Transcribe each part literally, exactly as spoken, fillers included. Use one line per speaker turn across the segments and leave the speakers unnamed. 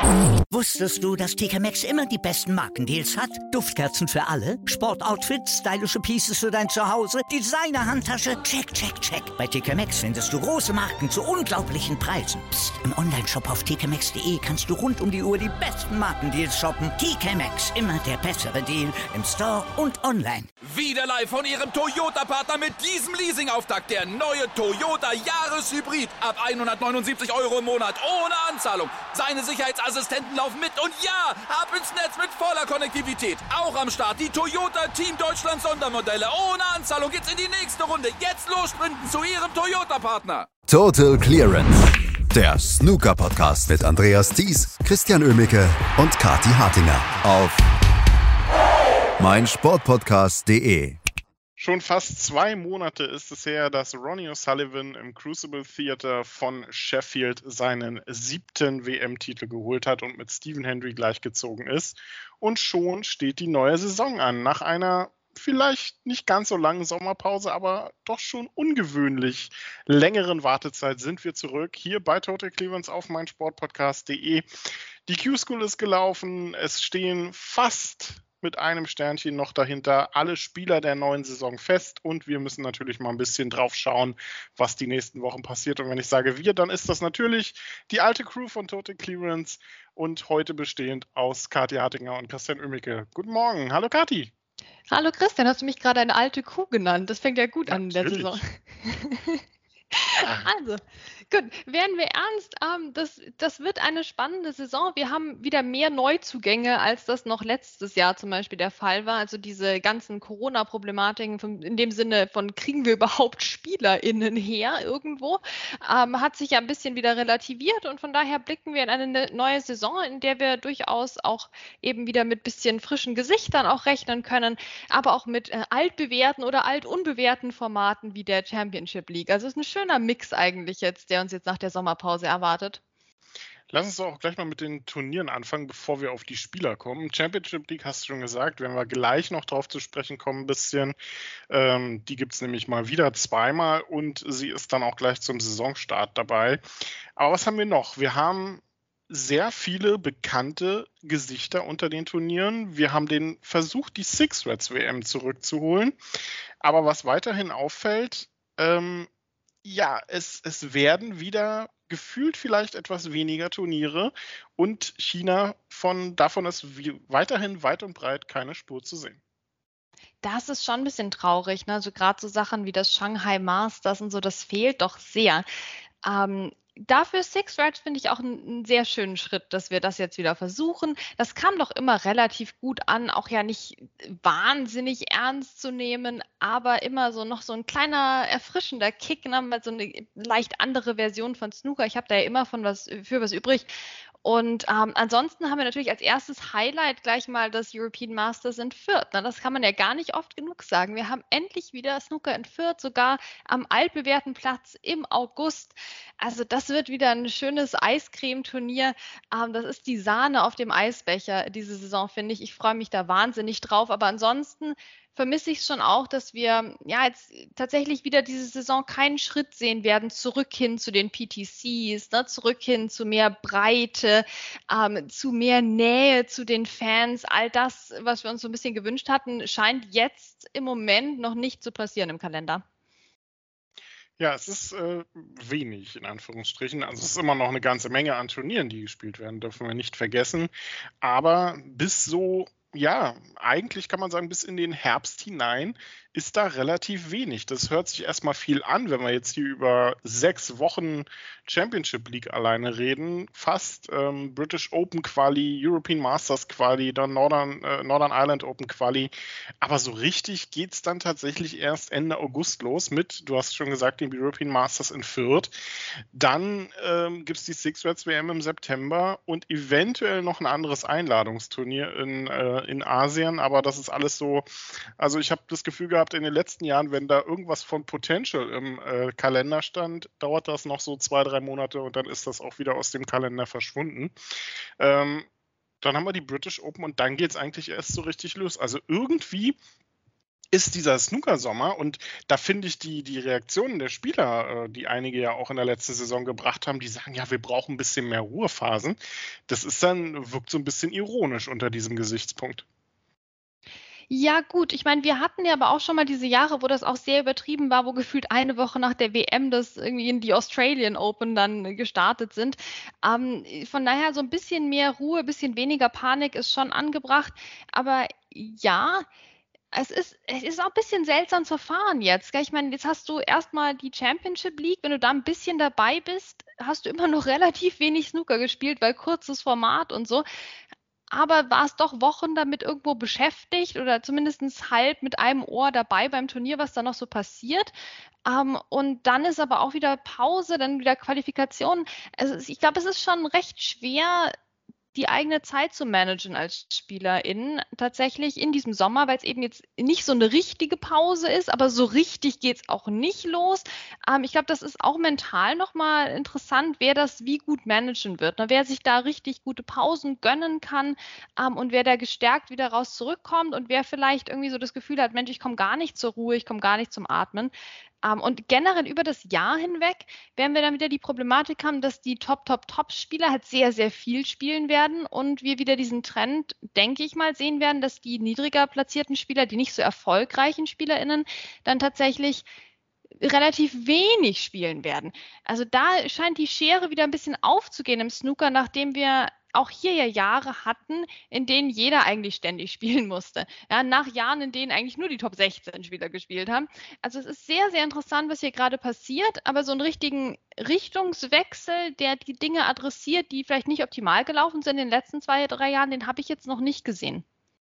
Wusstest du, dass T K Maxx immer die besten Markendeals hat? Duftkerzen für alle, Sportoutfits, stylische Pieces für dein Zuhause, Designer-Handtasche, check, check, check. Bei T K Maxx findest du große Marken zu unglaublichen Preisen. Psst. Im Onlineshop auf t k maxx punkt d e kannst du rund um die Uhr die besten Markendeals shoppen. T K Maxx, immer der bessere Deal im Store und online.
Wieder live von Ihrem Toyota-Partner mit diesem Leasing-Auftakt. Der neue Toyota Jahreshybrid. Ab hundertneunundsiebzig Euro im Monat. Ohne Anzahlung. Seine Sicherheitsassistenten laufen mit. Und ja, ab ins Netz mit voller Konnektivität. Auch am Start die Toyota Team Deutschland Sondermodelle. Ohne Anzahlung geht's in die nächste Runde. Jetzt los sprinten zu Ihrem Toyota-Partner.
Total Clearance. Der Snooker-Podcast mit Andreas Thies, Christian Oemicke und Kathi Hartinger auf meinsportpodcast punkt de.
Schon fast zwei Monate ist es her, dass Ronnie O'Sullivan im Crucible Theatre von Sheffield seinen siebten W M-Titel geholt hat und mit Stephen Hendry gleichgezogen ist. Und schon steht die neue Saison an. Nach einer vielleicht nicht ganz so langen Sommerpause, aber doch schon ungewöhnlich längeren Wartezeit sind wir zurück hier bei Total Clearance auf meinsportpodcast punkt de. Die Q-School ist gelaufen, es stehen fast mit einem Sternchen noch dahinter alle Spieler der neuen Saison fest und wir müssen natürlich mal ein bisschen drauf schauen, was die nächsten Wochen passiert. Und wenn ich sage wir, dann ist das natürlich die alte Crew von Total Clearance und heute bestehend aus Kathi Hartinger und Christian Oemicke. Guten Morgen. Hallo Kathi.
Hallo Christian, hast du mich gerade eine alte Kuh genannt? Das fängt ja gut an in der
Natürlich.
Saison. Also, gut, werden wir ernst. Ähm, das, das wird eine spannende Saison. Wir haben wieder mehr Neuzugänge, als das noch letztes Jahr zum Beispiel der Fall war. Also diese ganzen Corona-Problematiken von, in dem Sinne von, kriegen wir überhaupt SpielerInnen her irgendwo, ähm, hat sich ja ein bisschen wieder relativiert und von daher blicken wir in eine neue Saison, in der wir durchaus auch eben wieder mit bisschen frischen Gesichtern auch rechnen können, aber auch mit äh, altbewährten oder altunbewährten Formaten wie der Championship League. Also es ist eine schöner Mix eigentlich jetzt, der uns jetzt nach der Sommerpause erwartet.
Lass uns doch auch gleich mal mit den Turnieren anfangen, bevor wir auf die Spieler kommen. Championship League hast du schon gesagt, werden wir gleich noch drauf zu sprechen kommen ein bisschen. Ähm, die gibt es nämlich mal wieder zweimal und sie ist dann auch gleich zum Saisonstart dabei. Aber was haben wir noch? Wir haben sehr viele bekannte Gesichter unter den Turnieren. Wir haben den Versuch, die Six Reds W M zurückzuholen. Aber was weiterhin auffällt, ähm, ja, es, es werden wieder gefühlt vielleicht etwas weniger Turniere und China, von, davon ist wie, weiterhin weit und breit keine Spur zu sehen.
Das ist schon ein bisschen traurig, ne? Also gerade so Sachen wie das Shanghai Masters und so, das fehlt doch sehr. Ähm, Dafür Six Reds finde ich auch einen, einen sehr schönen Schritt, dass wir das jetzt wieder versuchen. Das kam doch immer relativ gut an, auch ja nicht wahnsinnig ernst zu nehmen, aber immer so noch so ein kleiner erfrischender Kick, ne? Mal so eine leicht andere Version von Snooker. Ich habe da ja immer von was für was übrig. Und ähm, ansonsten haben wir natürlich als erstes Highlight gleich mal das European Masters in Fürth. Na, das kann man ja gar nicht oft genug sagen. Wir haben endlich wieder Snooker in Fürth, sogar am altbewährten Platz im August. Also das wird wieder ein schönes Eiscreme-Turnier. Ähm, das ist die Sahne auf dem Eisbecher diese Saison, finde ich. Ich freue mich da wahnsinnig drauf. Aber ansonsten vermisse ich es schon auch, dass wir ja jetzt tatsächlich wieder diese Saison keinen Schritt sehen werden, zurück hin zu den P T Cs, ne, zurück hin zu mehr Breite, ähm, zu mehr Nähe zu den Fans. All das, was wir uns so ein bisschen gewünscht hatten, scheint jetzt im Moment noch nicht zu passieren im Kalender.
Ja, es ist äh, wenig in Anführungsstrichen. Also es ist immer noch eine ganze Menge an Turnieren, die gespielt werden, dürfen wir nicht vergessen. Aber bis so, ja, eigentlich kann man sagen, bis in den Herbst hinein ist da relativ wenig. Das hört sich erstmal viel an, wenn wir jetzt hier über sechs Wochen Championship League alleine reden. Fast ähm, British Open Quali, European Masters Quali, dann Northern, äh, Northern Ireland Open Quali. Aber so richtig geht es dann tatsächlich erst Ende August los mit, du hast schon gesagt, dem European Masters in Fürth. Dann ähm, gibt es die Six Reds W M im September und eventuell noch ein anderes Einladungsturnier in, äh, in Asien. Aber das ist alles so, also ich habe das Gefühl gehabt, in den letzten Jahren, wenn da irgendwas von Potential im äh, Kalender stand, dauert das noch so zwei, drei Monate und dann ist das auch wieder aus dem Kalender verschwunden. Ähm, dann haben wir die British Open und dann geht es eigentlich erst so richtig los. Also irgendwie ist dieser Snooker-Sommer und da finde ich die, die Reaktionen der Spieler, äh, die einige ja auch in der letzten Saison gebracht haben, die sagen, ja, wir brauchen ein bisschen mehr Ruhephasen. Das ist dann, wirkt so ein bisschen ironisch unter diesem Gesichtspunkt.
Ja, gut. Ich meine, wir hatten ja aber auch schon mal diese Jahre, wo das auch sehr übertrieben war, wo gefühlt eine Woche nach der W M das irgendwie in die Australian Open dann gestartet sind. Ähm, von daher so ein bisschen mehr Ruhe, ein bisschen weniger Panik ist schon angebracht. Aber ja, es ist, es ist auch ein bisschen seltsam zu fahren jetzt. Gell? Ich meine, jetzt hast du erstmal die Championship League. Wenn du da ein bisschen dabei bist, hast du immer noch relativ wenig Snooker gespielt, weil kurzes Format und so. Aber warst doch Wochen damit irgendwo beschäftigt oder zumindest halb mit einem Ohr dabei beim Turnier, was da noch so passiert. Ähm, und dann ist aber auch wieder Pause, dann wieder Qualifikation. Also ich glaube, es ist schon recht schwer, die eigene Zeit zu managen als Spielerin tatsächlich in diesem Sommer, weil es eben jetzt nicht so eine richtige Pause ist, aber so richtig geht es auch nicht los. Ähm, ich glaube, das ist auch mental nochmal interessant, wer das wie gut managen wird, ne? Wer sich da richtig gute Pausen gönnen kann ähm, und wer da gestärkt wieder raus zurückkommt und wer vielleicht irgendwie so das Gefühl hat, Mensch, ich komme gar nicht zur Ruhe, ich komme gar nicht zum Atmen. Um, und generell über das Jahr hinweg werden wir dann wieder die Problematik haben, dass die Top, Top, Top-Spieler halt sehr, sehr viel spielen werden und wir wieder diesen Trend, denke ich mal, sehen werden, dass die niedriger platzierten Spieler, die nicht so erfolgreichen SpielerInnen, dann tatsächlich relativ wenig spielen werden. Also da scheint die Schere wieder ein bisschen aufzugehen im Snooker, nachdem wir auch hier ja Jahre hatten, in denen jeder eigentlich ständig spielen musste. Ja, nach Jahren, in denen eigentlich nur die Top sechzehn Spieler gespielt haben. Also es ist sehr, sehr interessant, was hier gerade passiert, aber so einen richtigen Richtungswechsel, der die Dinge adressiert, die vielleicht nicht optimal gelaufen sind in den letzten zwei, drei Jahren, den habe ich jetzt noch nicht gesehen.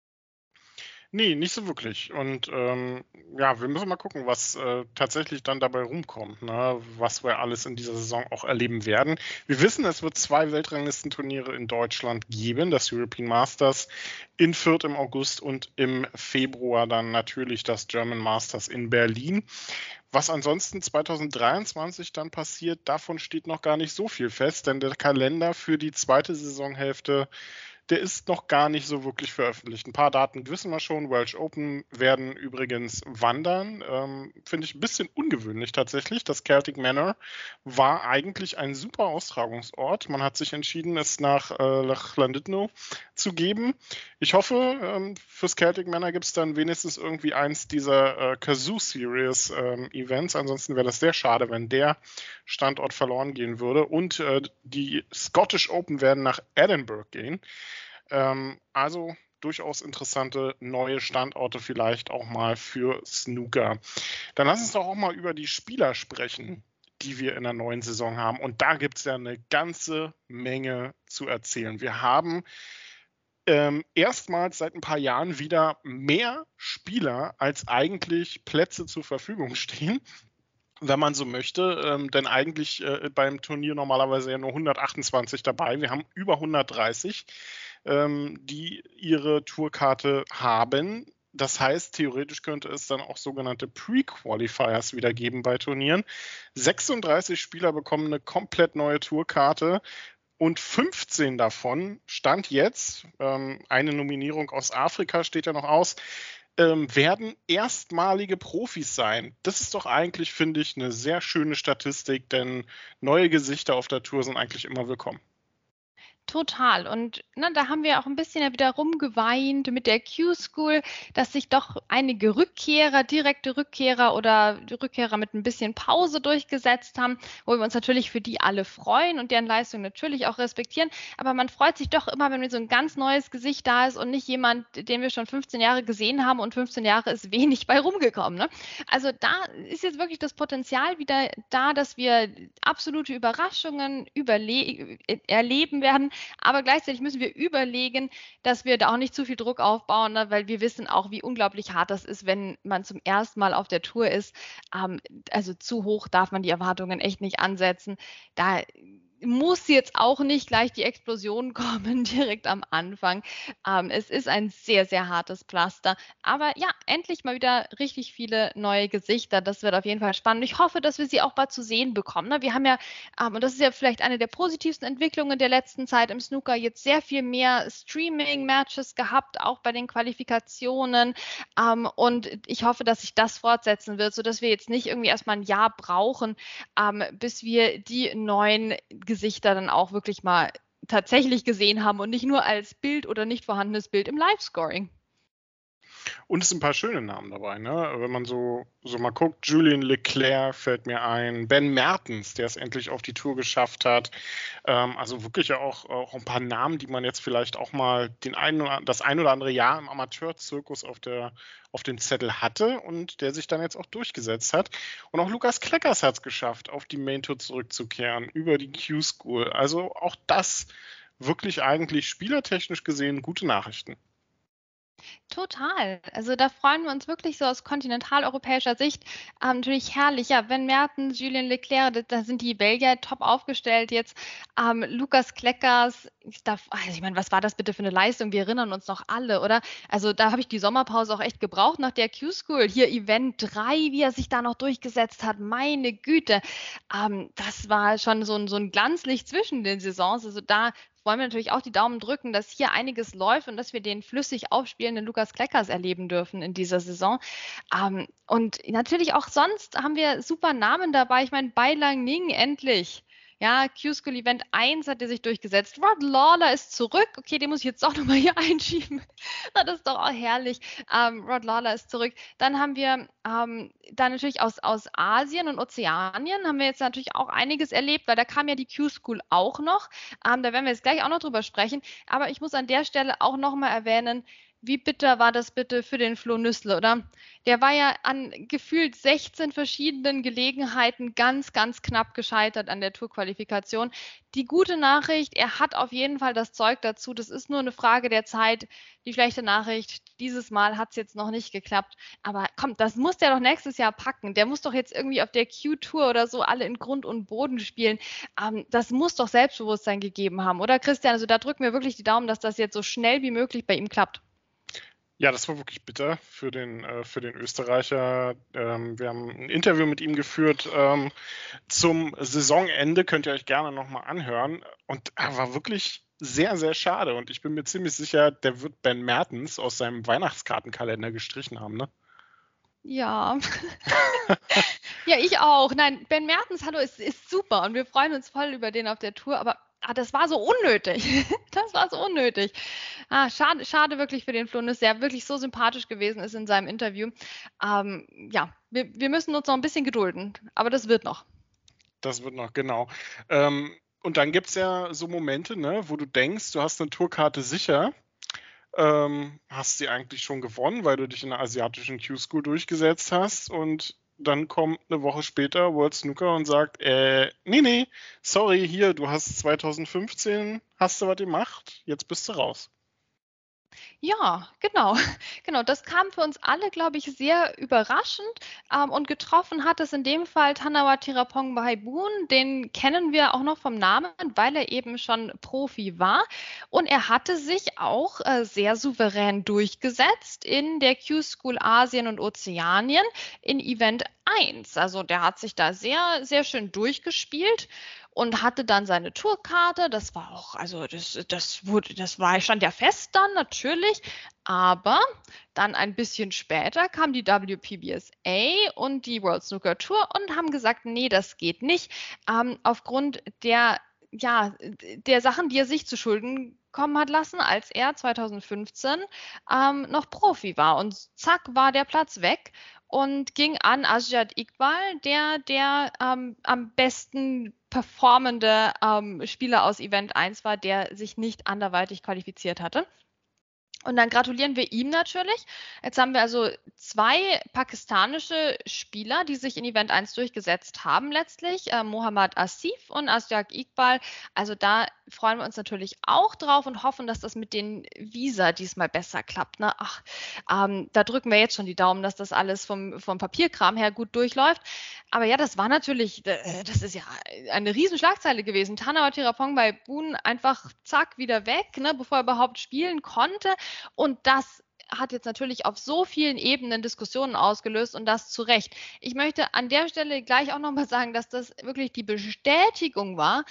Nee, nicht so wirklich. Und ähm, ja, wir müssen mal gucken, was äh, tatsächlich dann dabei rumkommt, ne? Was wir alles in dieser Saison auch erleben werden. Wir wissen, es wird zwei Weltranglistenturniere in Deutschland geben, das European Masters in Fürth im August und im Februar dann natürlich das German Masters in Berlin. Was ansonsten zwanzig dreiundzwanzig dann passiert, davon steht noch gar nicht so viel fest, denn der Kalender für die zweite Saisonhälfte, der ist noch gar nicht so wirklich veröffentlicht. Ein paar Daten wissen wir schon. Welsh Open werden übrigens wandern. Ähm, Finde ich ein bisschen ungewöhnlich tatsächlich. Das Celtic Manor war eigentlich ein super Austragungsort. Man hat sich entschieden, es nach äh, Llandudno zu geben. Ich hoffe, ähm, fürs Celtic Manor gibt es dann wenigstens irgendwie eins dieser äh, Kazoo Series ähm, Events. Ansonsten wäre das sehr schade, wenn der Standort verloren gehen würde. Und äh, die Scottish Open werden nach Edinburgh gehen. Ähm, also durchaus interessante neue Standorte vielleicht auch mal für Snooker. Dann lass uns doch auch mal über die Spieler sprechen, die wir in der neuen Saison haben. Und da gibt es ja eine ganze Menge zu erzählen. Wir haben ähm, erstmals seit ein paar Jahren wieder mehr Spieler, als eigentlich Plätze zur Verfügung stehen, wenn man so möchte, ähm, denn eigentlich äh, beim Turnier normalerweise ja nur hundertachtundzwanzig dabei. Wir haben über hundertdreißig, ähm, die ihre Tourkarte haben. Das heißt, theoretisch könnte es dann auch sogenannte Pre-Qualifiers wieder geben bei Turnieren. sechsunddreißig Spieler bekommen eine komplett neue Tourkarte und fünfzehn davon, Stand jetzt, ähm, eine Nominierung aus Afrika steht ja noch aus, Ähm, werden erstmalige Profis sein. Das ist doch eigentlich, finde ich, eine sehr schöne Statistik, denn neue Gesichter auf der Tour sind eigentlich immer willkommen.
Total. Und ne, da haben wir auch ein bisschen ja wieder rumgeweint mit der Q-School, dass sich doch einige Rückkehrer, direkte Rückkehrer oder Rückkehrer mit ein bisschen Pause durchgesetzt haben, wo wir uns natürlich für die alle freuen und deren Leistung natürlich auch respektieren. Aber man freut sich doch immer, wenn so ein ganz neues Gesicht da ist und nicht jemand, den wir schon fünfzehn Jahre gesehen haben und fünfzehn Jahre ist wenig bei rumgekommen. Ne? Also da ist jetzt wirklich das Potenzial wieder da, dass wir absolute Überraschungen überle- erleben werden. Aber gleichzeitig müssen wir überlegen, dass wir da auch nicht zu viel Druck aufbauen, ne? Weil wir wissen auch, wie unglaublich hart das ist, wenn man zum ersten Mal auf der Tour ist. Ähm, also zu hoch darf man die Erwartungen echt nicht ansetzen. Da muss jetzt auch nicht gleich die Explosion kommen direkt am Anfang. Ähm, es ist ein sehr, sehr hartes Pflaster. Aber ja, endlich mal wieder richtig viele neue Gesichter. Das wird auf jeden Fall spannend. Ich hoffe, dass wir sie auch bald zu sehen bekommen. Ne? Wir haben ja, ähm, und das ist ja vielleicht eine der positivsten Entwicklungen der letzten Zeit im Snooker, jetzt sehr viel mehr Streaming-Matches gehabt, auch bei den Qualifikationen. Ähm, und ich hoffe, dass sich das fortsetzen wird, sodass wir jetzt nicht irgendwie erstmal ein Jahr brauchen, ähm, bis wir die neuen Gesichter dann auch wirklich mal tatsächlich gesehen haben und nicht nur als Bild oder nicht vorhandenes Bild im Live-Scoring.
Und es sind ein paar schöne Namen dabei, ne? Wenn man so, so mal guckt, Julien Leclerc fällt mir ein, Ben Mertens, der es endlich auf die Tour geschafft hat. Ähm, also wirklich ja auch, auch ein paar Namen, die man jetzt vielleicht auch mal den einen oder, das ein oder andere Jahr im Amateurzirkus auf, der, auf dem Zettel hatte und der sich dann jetzt auch durchgesetzt hat. Und auch Lukas Kleckers hat es geschafft, auf die Main Tour zurückzukehren, über die Q-School. Also auch das wirklich eigentlich spielertechnisch gesehen gute Nachrichten.
Total. Also da freuen wir uns wirklich so aus kontinentaleuropäischer Sicht. Ähm, natürlich herrlich. Ja, Ben Mertens, Julien Leclerc, da, da sind die Belgier top aufgestellt jetzt. Ähm, Lukas Kleckers, ich, darf, also ich meine, was war das bitte für eine Leistung? Wir erinnern uns noch alle, oder? Also da habe ich die Sommerpause auch echt gebraucht nach der Q-School. Hier Event drei, wie er sich da noch durchgesetzt hat. Meine Güte. Ähm, das war schon so ein, so ein Glanzlicht zwischen den Saisons. Also da wollen wir natürlich auch die Daumen drücken, dass hier einiges läuft und dass wir den flüssig aufspielenden Lukas Kleckers erleben dürfen in dieser Saison. Ähm, und natürlich auch sonst haben wir super Namen dabei. Ich meine, Bai Lang Ning endlich. Ja, Q-School Event eins hat er sich durchgesetzt. Rod Lawler ist zurück. Okay, den muss ich jetzt auch nochmal hier einschieben. Na, das ist doch auch herrlich. Ähm, Rod Lawler ist zurück. Dann haben wir ähm, dann natürlich aus, aus Asien und Ozeanien haben wir jetzt natürlich auch einiges erlebt, weil da kam ja die Q-School auch noch. Ähm, da werden wir jetzt gleich auch noch drüber sprechen. Aber ich muss an der Stelle auch nochmal erwähnen, wie bitter war das bitte für den Flo Nüssle, oder? Der war ja an gefühlt sechzehn verschiedenen Gelegenheiten ganz, ganz knapp gescheitert an der Tourqualifikation. Die gute Nachricht, er hat auf jeden Fall das Zeug dazu. Das ist nur eine Frage der Zeit. Die schlechte Nachricht, dieses Mal hat es jetzt noch nicht geklappt. Aber komm, das muss der doch nächstes Jahr packen. Der muss doch jetzt irgendwie auf der Q-Tour oder so alle in Grund und Boden spielen. Ähm, das muss doch Selbstbewusstsein gegeben haben, oder Christian? Also da drücken wir wirklich die Daumen, dass das jetzt so schnell wie möglich bei ihm klappt.
Ja, das war wirklich bitter für den, äh, für den Österreicher. Ähm, wir haben ein Interview mit ihm geführt ähm, zum Saisonende, könnt ihr euch gerne nochmal anhören. Und er war wirklich sehr, sehr schade. Und ich bin mir ziemlich sicher, der wird Ben Mertens aus seinem Weihnachtskartenkalender gestrichen haben, ne?
Ja. Ja, ich auch. Nein, Ben Mertens, hallo, ist, ist super und wir freuen uns voll über den auf der Tour, aber ah, das war so unnötig. Das war so unnötig. Ah, schade, schade wirklich für den Flo Nüssle, der wirklich so sympathisch gewesen ist in seinem Interview. Ähm, ja, wir, wir müssen uns noch ein bisschen gedulden, aber das wird noch.
Das wird noch, genau. Ähm, und dann gibt es ja so Momente, ne, wo du denkst, du hast eine Tourkarte sicher. Ähm, hast sie eigentlich schon gewonnen, weil du dich in der asiatischen Q-School durchgesetzt hast und dann kommt eine Woche später World Snooker und sagt, äh, nee, nee, sorry, hier, du hast zwanzig fünfzehn, hast du was gemacht, jetzt bist du raus.
Ja, genau. Genau, das kam für uns alle, glaube ich, sehr überraschend. Ähm, und getroffen hat es in dem Fall Tanawa Tirapong Bahaibun. Den kennen wir auch noch vom Namen, weil er eben schon Profi war. Und er hatte sich auch äh, sehr souverän durchgesetzt in der Q-School Asien und Ozeanien in Event eins. Also der hat sich da sehr, sehr schön durchgespielt und hatte dann seine Tourkarte. Das war auch, also das, das wurde, das war, stand ja fest dann natürlich. Aber dann ein bisschen später kam die W P B S A und die World Snooker Tour und haben gesagt, nee, das geht nicht. Ähm, aufgrund der, ja, der Sachen, die er sich zu Schulden kommen hat lassen, als er zwanzig fünfzehn ähm, noch Profi war. Und zack, war der Platz weg und ging an Asjad Iqbal, der der ähm, am besten performende ähm, Spieler aus Event eins war, der sich nicht anderweitig qualifiziert hatte. Und dann gratulieren wir ihm natürlich. Jetzt haben wir also zwei pakistanische Spieler, die sich in Event eins durchgesetzt haben letztlich. Äh, Mohammad Asif und Asjad Iqbal. Also da freuen wir uns natürlich auch drauf und hoffen, dass das mit den Visa diesmal besser klappt. Ne? Ach, ähm, da drücken wir jetzt schon die Daumen, dass das alles vom, vom Papierkram her gut durchläuft. Aber ja, das war natürlich, das ist ja eine riesen Schlagzeile gewesen. Tanawa Tirapong bei Boon einfach zack wieder weg, ne, bevor er überhaupt spielen konnte. Und das hat jetzt natürlich auf so vielen Ebenen Diskussionen ausgelöst und das zu Recht. Ich möchte an der Stelle gleich auch nochmal sagen, dass das wirklich die Bestätigung war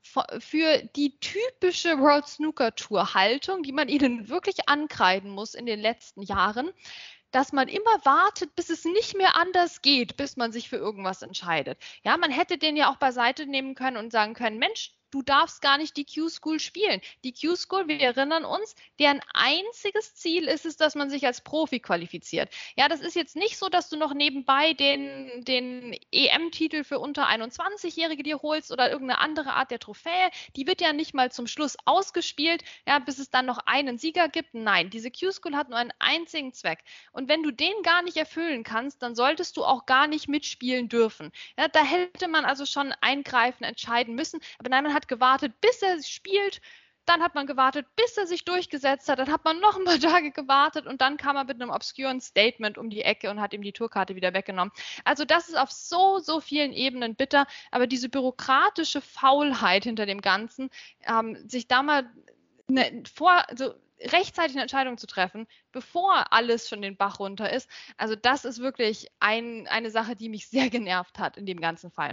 für die typische World Snooker Tour Haltung, die man ihnen wirklich ankreiden muss in den letzten Jahren, dass man immer wartet, bis es nicht mehr anders geht, bis man sich für irgendwas entscheidet. Ja, man hätte den ja auch beiseite nehmen können und sagen können, Mensch, du darfst gar nicht die Q-School spielen. Die Q-School, wir erinnern uns, deren einziges Ziel ist es, dass man sich als Profi qualifiziert. Ja, das ist jetzt nicht so, dass du noch nebenbei den, den E M-Titel für unter einundzwanzigjährige dir holst oder irgendeine andere Art der Trophäe. Die wird ja nicht mal zum Schluss ausgespielt, ja, bis es dann noch einen Sieger gibt. Nein, diese Q-School hat nur einen einzigen Zweck. Und wenn du den gar nicht erfüllen kannst, dann solltest du auch gar nicht mitspielen dürfen. Ja, da hätte man also schon eingreifen, entscheiden müssen. Aber nein, man hat gewartet, bis er spielt, dann hat man gewartet, bis er sich durchgesetzt hat, dann hat man noch ein paar Tage gewartet und dann kam er mit einem obskuren Statement um die Ecke und hat ihm die Tourkarte wieder weggenommen. Also das ist auf so, so vielen Ebenen bitter, aber diese bürokratische Faulheit hinter dem Ganzen, ähm, sich da mal eine, vor, also rechtzeitig eine Entscheidung zu treffen, bevor alles schon den Bach runter ist, also das ist wirklich ein, eine Sache, die mich sehr genervt hat in dem ganzen Fall.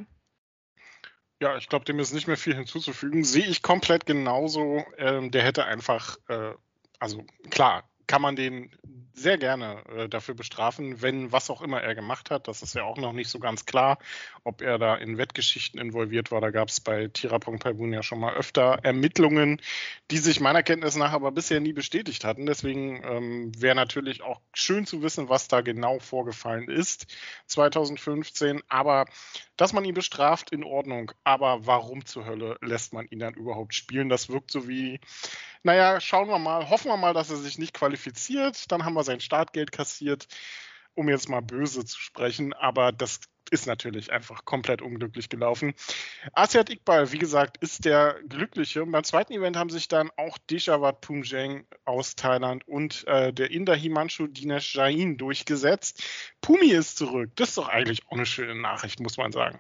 Ja, ich glaube, dem ist nicht mehr viel hinzuzufügen. Sehe ich komplett genauso. Ähm, der hätte einfach, äh, also klar, kann man den sehr gerne äh, dafür bestrafen, wenn was auch immer er gemacht hat. Das ist ja auch noch nicht so ganz klar, ob er da in Wettgeschichten involviert war. Da gab es bei Tirapong Paibun ja schon mal öfter Ermittlungen, die sich meiner Kenntnis nach aber bisher nie bestätigt hatten. Deswegen ähm, wäre natürlich auch schön zu wissen, was da genau vorgefallen ist zweitausendfünfzehn. Aber dass man ihn bestraft, in Ordnung. Aber warum zur Hölle lässt man ihn dann überhaupt spielen? Das wirkt so wie, naja, schauen wir mal, hoffen wir mal, dass er sich nicht qualifiziert. Dann haben wir sein Startgeld kassiert, um jetzt mal böse zu sprechen. Aber das ist natürlich einfach komplett unglücklich gelaufen. Asiat Iqbal, wie gesagt, ist der Glückliche. Und beim zweiten Event haben sich dann auch Deshawat Phumjeng aus Thailand und äh, der Inder Himanshu Dinesh Jain durchgesetzt. Pumi ist zurück. Das ist doch eigentlich auch eine schöne Nachricht, muss man sagen.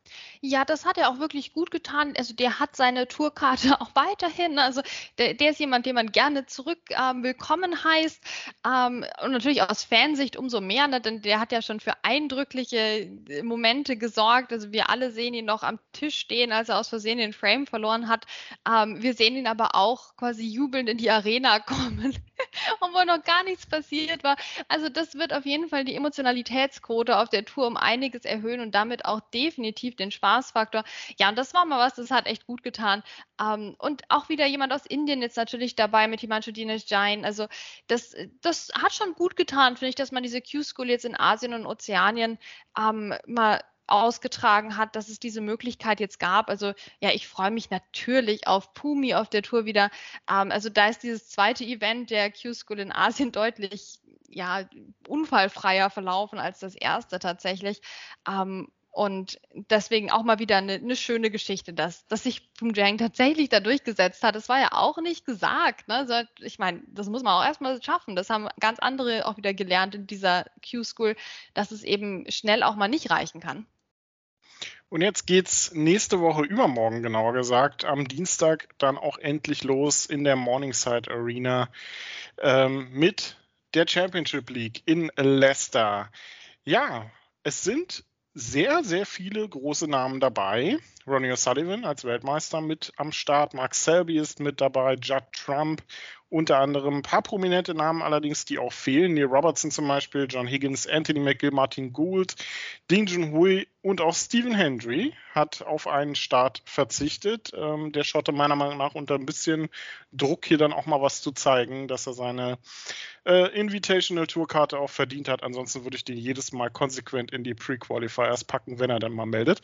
Ja, das hat er auch wirklich gut getan. Also der hat seine Tourkarte auch weiterhin. Also der, der ist jemand, den man gerne zurück ähm, willkommen heißt. Ähm, und natürlich aus Fansicht umso mehr, ne? Denn der hat ja schon für eindrückliche Momente gesorgt. Also wir alle sehen ihn noch am Tisch stehen, als er aus Versehen den Frame verloren hat. Ähm, wir sehen ihn aber auch quasi jubelnd in die Arena kommen, obwohl noch gar nichts passiert war. Also das wird auf jeden Fall die Emotionalitätsquote auf der Tour um einiges erhöhen und damit auch definitiv den Spaßfaktor. Ja, und das war mal was, das hat echt gut getan. Ähm, und auch wieder jemand aus Indien jetzt natürlich dabei mit Himanshu Dinesh Jain. Also das, das hat schon gut getan, finde ich, dass man diese Q-School jetzt in Asien und Ozeanien ähm, mal ausgetragen hat, dass es diese Möglichkeit jetzt gab. Also ja, ich freue mich natürlich auf Pumi auf der Tour wieder. Ähm, also da ist dieses zweite Event der Q-School in Asien deutlich ja, unfallfreier verlaufen als das erste tatsächlich. Ähm, Und deswegen auch mal wieder eine, eine schöne Geschichte, dass, dass sich Phumjeng tatsächlich da durchgesetzt hat. Das war ja auch nicht gesagt. Ne? Also ich meine, das muss man auch erstmal schaffen. Das haben ganz andere auch wieder gelernt in dieser Q-School, dass es eben schnell auch mal nicht reichen kann.
Und jetzt geht's nächste Woche, übermorgen genauer gesagt, am Dienstag dann auch endlich los in der Morningside Arena ähm, mit der Championship League in Leicester. Ja, es sind sehr, sehr viele große Namen dabei. Ronnie O'Sullivan als Weltmeister mit am Start, Mark Selby ist mit dabei, Judd Trump unter anderem. Ein paar prominente Namen allerdings, die auch fehlen. Neil Robertson zum Beispiel, John Higgins, Anthony McGill, Martin Gould, Ding Junhui und auch Stephen Hendry hat auf einen Start verzichtet. Ähm, der Schotte meiner Meinung nach unter ein bisschen Druck, hier dann auch mal was zu zeigen, dass er seine äh, Invitational Tourkarte auch verdient hat. Ansonsten würde ich den jedes Mal konsequent in die Pre-Qualifiers packen, wenn er dann mal meldet.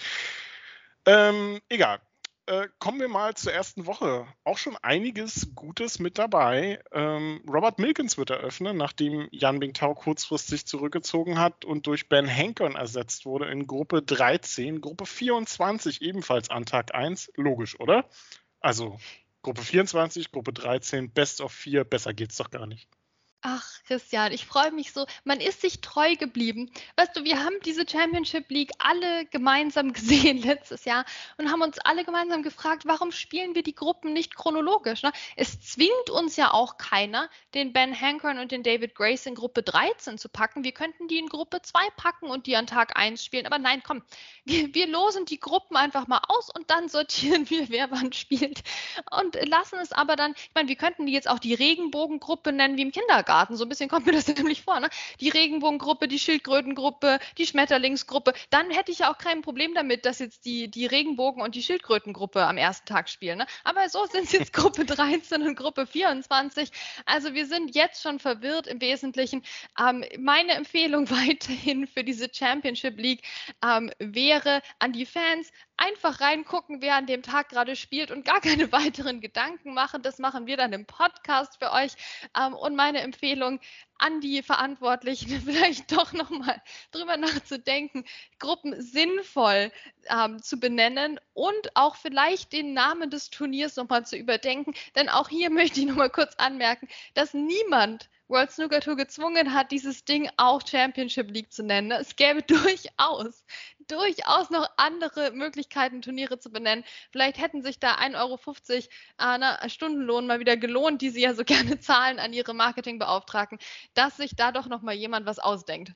Ähm, egal. Äh, kommen wir mal zur ersten Woche. Auch schon einiges Gutes mit dabei. Ähm, Robert Milkins wird eröffnen, nachdem Yan Bingtao kurzfristig zurückgezogen hat und durch Ben Hankern ersetzt wurde in Gruppe dreizehn. Gruppe vierundzwanzig ebenfalls an Tag eins. Logisch, oder? Also Gruppe vierundzwanzig, Gruppe dreizehn, Best of vier, besser geht's doch gar nicht.
Ach, Christian, ich freue mich so. Man ist sich treu geblieben. Weißt du, wir haben diese Championship League alle gemeinsam gesehen letztes Jahr und haben uns alle gemeinsam gefragt, warum spielen wir die Gruppen nicht chronologisch? Ne? Es zwingt uns ja auch keiner, den Ben Hankern und den David Grace in Gruppe dreizehn zu packen. Wir könnten die in Gruppe zwei packen und die an Tag eins spielen. Aber nein, komm, wir, wir losen die Gruppen einfach mal aus und dann sortieren wir, wer wann spielt. Und lassen es aber dann, ich meine, wir könnten die jetzt auch die Regenbogengruppe nennen wie im Kindergarten. So ein bisschen kommt mir das nämlich vor, ne? Die Regenbogengruppe, die Schildkrötengruppe, die Schmetterlingsgruppe. Dann hätte ich ja auch kein Problem damit, dass jetzt die, die Regenbogen- und die Schildkrötengruppe am ersten Tag spielen. Ne? Aber so sind es jetzt Gruppe dreizehn und Gruppe vierundzwanzig. Also wir sind jetzt schon verwirrt im Wesentlichen. Ähm, meine Empfehlung weiterhin für diese Championship League ähm, wäre an die Fans, einfach reingucken, wer an dem Tag gerade spielt und gar keine weiteren Gedanken machen. Das machen wir dann im Podcast für euch. Ähm, und meine Empfehlung an die Verantwortlichen, vielleicht doch nochmal drüber nachzudenken, Gruppen sinnvoll ähm, zu benennen und auch vielleicht den Namen des Turniers nochmal zu überdenken. Denn auch hier möchte ich nochmal kurz anmerken, dass niemand World Snooker Tour gezwungen hat, dieses Ding auch Championship League zu nennen. Es gäbe durchaus, durchaus noch andere Möglichkeiten, Turniere zu benennen. Vielleicht hätten sich da ein Euro fünfzig äh, ne, Stundenlohn mal wieder gelohnt, die sie ja so gerne zahlen an ihre Marketingbeauftragten, dass sich da doch noch mal jemand was ausdenkt.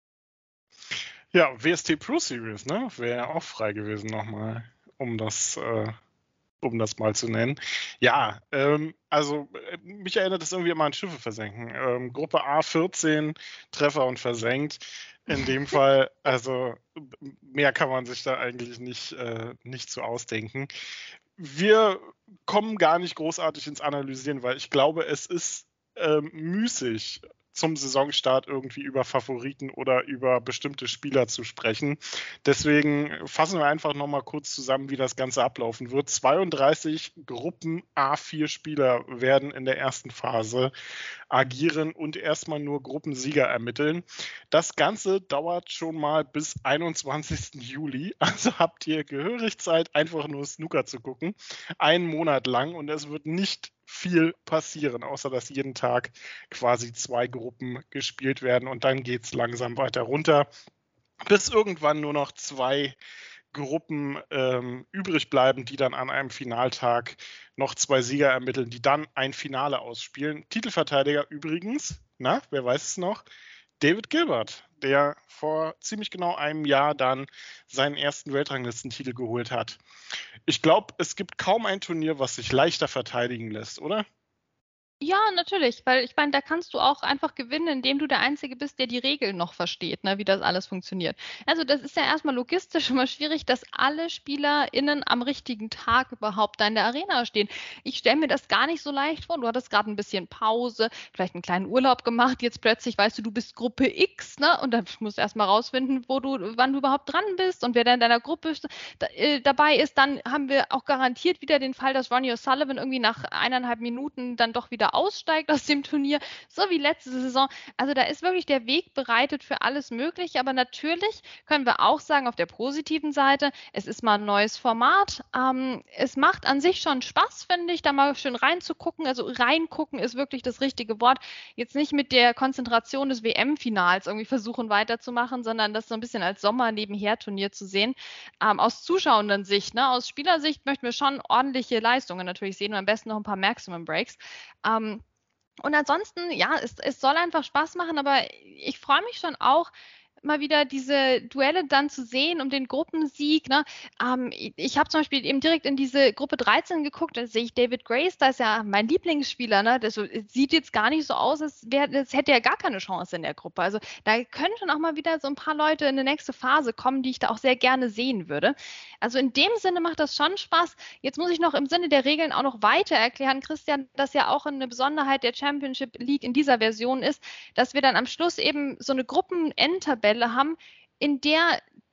Ja, W S T Pro Series, ne? Wäre auch frei gewesen nochmal, um das... Äh um das mal zu nennen. Ja, ähm, also mich erinnert das irgendwie immer an Schiffe versenken. Ähm, Gruppe A vierzehn, Treffer und versenkt. In dem Fall, also mehr kann man sich da eigentlich nicht, äh, nicht so ausdenken. Wir kommen gar nicht großartig ins Analysieren, weil ich glaube, es ist ähm, müßig, zum Saisonstart irgendwie über Favoriten oder über bestimmte Spieler zu sprechen. Deswegen fassen wir einfach nochmal kurz zusammen, wie das Ganze ablaufen wird. zweiunddreißig Gruppen A vier Spieler werden in der ersten Phase agieren und erstmal nur Gruppensieger ermitteln. Das Ganze dauert schon mal bis einundzwanzigsten Juli. Also habt ihr gehörig Zeit, einfach nur Snooker zu gucken. Einen Monat lang, und es wird nicht viel passieren, außer dass jeden Tag quasi zwei Gruppen gespielt werden und dann geht es langsam weiter runter, bis irgendwann nur noch zwei Gruppen ähm, übrig bleiben, die dann an einem Finaltag noch zwei Sieger ermitteln, die dann ein Finale ausspielen. Titelverteidiger übrigens, na, wer weiß es noch? David Gilbert, der vor ziemlich genau einem Jahr dann seinen ersten Weltranglistentitel geholt hat. Ich glaube, es gibt kaum ein Turnier, was sich leichter verteidigen lässt, oder?
Ja, natürlich, weil ich meine, da kannst du auch einfach gewinnen, indem du der Einzige bist, der die Regeln noch versteht, ne, wie das alles funktioniert. Also das ist ja erstmal logistisch immer schwierig, dass alle SpielerInnen am richtigen Tag überhaupt da in der Arena stehen. Ich stelle mir das gar nicht so leicht vor. Du hattest gerade ein bisschen Pause, vielleicht einen kleinen Urlaub gemacht, jetzt plötzlich weißt du, du bist Gruppe X, ne, und dann musst du erstmal rausfinden, wo du, wann du überhaupt dran bist und wer da in deiner Gruppe da, äh, dabei ist. Dann haben wir auch garantiert wieder den Fall, dass Ronnie O'Sullivan irgendwie nach eineinhalb Minuten dann doch wieder aussteigt aus dem Turnier, so wie letzte Saison. Also da ist wirklich der Weg bereitet für alles Mögliche, aber natürlich können wir auch sagen, auf der positiven Seite, es ist mal ein neues Format. Ähm, es macht an sich schon Spaß, finde ich, da mal schön reinzugucken. Also reingucken ist wirklich das richtige Wort. Jetzt nicht mit der Konzentration des W M-Finals irgendwie versuchen weiterzumachen, sondern das so ein bisschen als Sommer-Nebenher-Turnier zu sehen. Ähm, aus zuschauenden Sicht, ne? Aus Spielersicht möchten wir schon ordentliche Leistungen natürlich sehen und am besten noch ein paar Maximum Breaks. Ähm, Und ansonsten, ja, es, es soll einfach Spaß machen, aber ich freue mich schon auch, mal wieder diese Duelle dann zu sehen um den Gruppensieg. Ne? Ähm, ich ich habe zum Beispiel eben direkt in diese Gruppe dreizehn geguckt, da sehe ich David Grace, da ist ja mein Lieblingsspieler. Ne? Das sieht jetzt gar nicht so aus, als, wär, als hätte er gar keine Chance in der Gruppe. Also da können schon auch mal wieder so ein paar Leute in die nächste Phase kommen, die ich da auch sehr gerne sehen würde. Also in dem Sinne macht das schon Spaß. Jetzt muss ich noch im Sinne der Regeln auch noch weiter erklären, Christian, dass ja auch eine Besonderheit der Championship League in dieser Version ist, dass wir dann am Schluss eben so eine Gruppen-Endtabelle haben, in der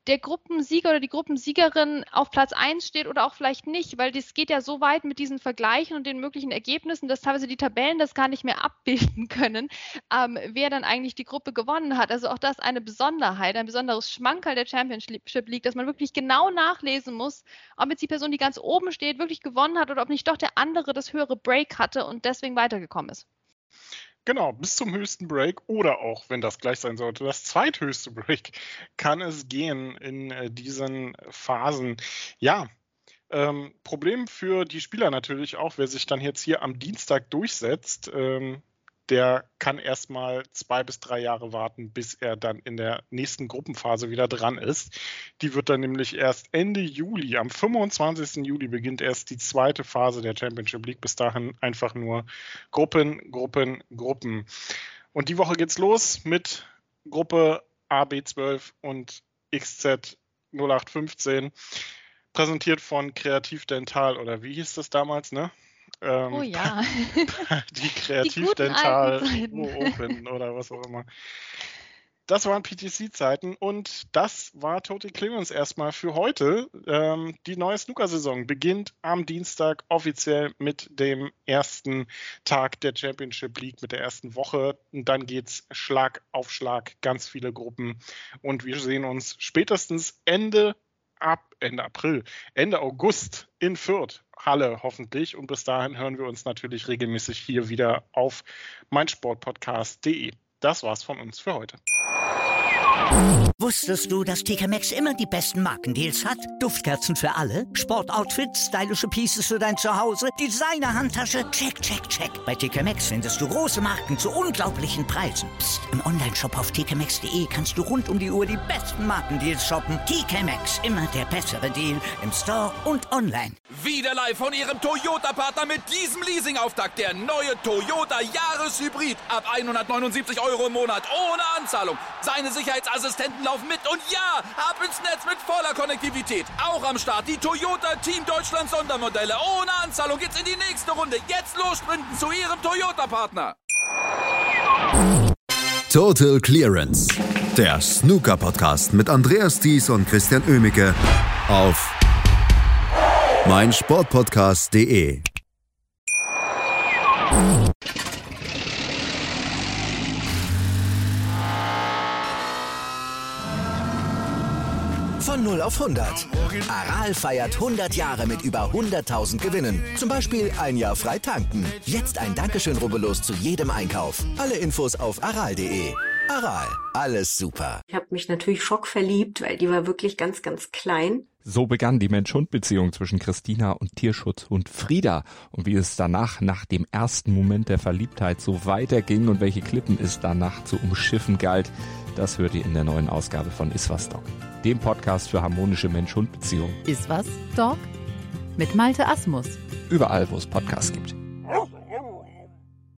der Gruppensieger oder die Gruppensiegerin auf Platz eins steht oder auch vielleicht nicht, weil das geht ja so weit mit diesen Vergleichen und den möglichen Ergebnissen, dass teilweise die Tabellen das gar nicht mehr abbilden können, ähm, wer dann eigentlich die Gruppe gewonnen hat. Also auch das eine Besonderheit, ein besonderes Schmankerl der Championship League, dass man wirklich genau nachlesen muss, ob jetzt die Person, die ganz oben steht, wirklich gewonnen hat oder ob nicht doch der andere das höhere Break hatte und deswegen weitergekommen ist.
Genau, bis zum höchsten Break oder auch, wenn das gleich sein sollte, das zweithöchste Break kann es gehen in äh, diesen Phasen. Ja, ähm, Problem für die Spieler natürlich auch, wer sich dann jetzt hier am Dienstag durchsetzt, ähm, der kann erstmal zwei bis drei Jahre warten, bis er dann in der nächsten Gruppenphase wieder dran ist. Die wird dann nämlich erst Ende Juli, am fünfundzwanzigsten Juli beginnt erst die zweite Phase der Championship League. Bis dahin einfach nur Gruppen, Gruppen, Gruppen. Und die Woche geht's los mit Gruppe A B zwölf und X Z null acht fünfzehn. Präsentiert von Kreativ Dental, oder wie hieß das damals, ne? Ähm,
oh ja.
Die Kreativ Dental Open oder was auch immer. Das waren P T C-Zeiten und das war Total Clearance erstmal für heute. Ähm, die neue Snooker-Saison beginnt am Dienstag offiziell mit dem ersten Tag der Championship League, mit der ersten Woche. Und dann geht's Schlag auf Schlag, ganz viele Gruppen. Und wir sehen uns spätestens Ende ab Ende April, Ende August in Fürth, Halle hoffentlich. Und bis dahin hören wir uns natürlich regelmäßig hier wieder auf meinsportpodcast punkt de. Das war's von uns für heute.
Wusstest du, dass T K Maxx immer die besten Markendeals hat? Duftkerzen für alle, Sportoutfits, stylische Pieces für dein Zuhause, Designer-Handtasche, check, check, check. Bei T K Maxx findest du große Marken zu unglaublichen Preisen. Psst. Im Onlineshop auf t k maxx punkt de kannst du rund um die Uhr die besten Markendeals shoppen. T K Maxx, immer der bessere Deal im Store und online.
Wieder live von Ihrem Toyota-Partner mit diesem Leasing-Auftakt. Der neue Toyota Jahreshybrid. Ab hundertneunundsiebzig Euro im Monat ohne Anzahlung. Seine Sicherheitsassistenten laufen mit und ja, ab ins Netz mit voller Konnektivität. Auch am Start die Toyota Team Deutschland Sondermodelle. Ohne Anzahlung geht's in die nächste Runde. Jetzt los sprinten zu Ihrem Toyota-Partner.
Total Clearance. Der Snooker-Podcast mit Andreas Thies und Christian Oemicke auf meinsportpodcast punkt de.
Von null auf hundert. Aral feiert hundert Jahre mit über hunderttausend Gewinnen. Zum Beispiel ein Jahr frei tanken. Jetzt ein Dankeschön, rubbellos zu jedem Einkauf. Alle Infos auf aral punkt de. Aral, alles super.
Ich habe mich natürlich schockverliebt, weil die war wirklich ganz, ganz klein.
So begann die Mensch-Hund-Beziehung zwischen Christina und Tierschutzhund Frieda. Und wie es danach, nach dem ersten Moment der Verliebtheit, so weiterging und welche Klippen es danach zu umschiffen galt, das hört ihr in der neuen Ausgabe von Iswas Dog, dem Podcast für harmonische Mensch-Hund-Beziehungen.
Iswas Dog mit Malte Asmus.
Überall, wo es Podcasts gibt.